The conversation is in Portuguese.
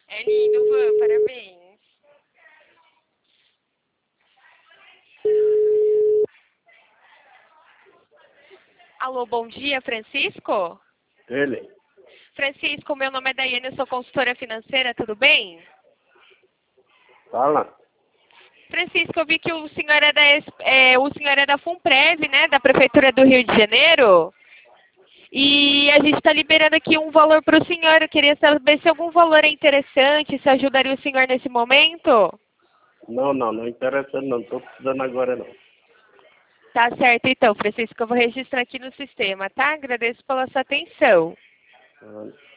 É lindo, Van, parabéns. Alô, bom dia, Francisco? Ele. Francisco, meu nome é Daiane, eu sou consultora financeira, tudo bem? Fala. Francisco, eu vi que o senhor o senhor é da FUNPREV, né, da Prefeitura do Rio de Janeiro. E a gente está liberando aqui um valor para o senhor. Eu queria saber se algum valor é interessante, se ajudaria o senhor nesse momento. Não interessa não. Estou precisando agora não. Tá certo, então, Francisco, eu vou registrar aqui no sistema, tá? Agradeço pela sua atenção. Ah,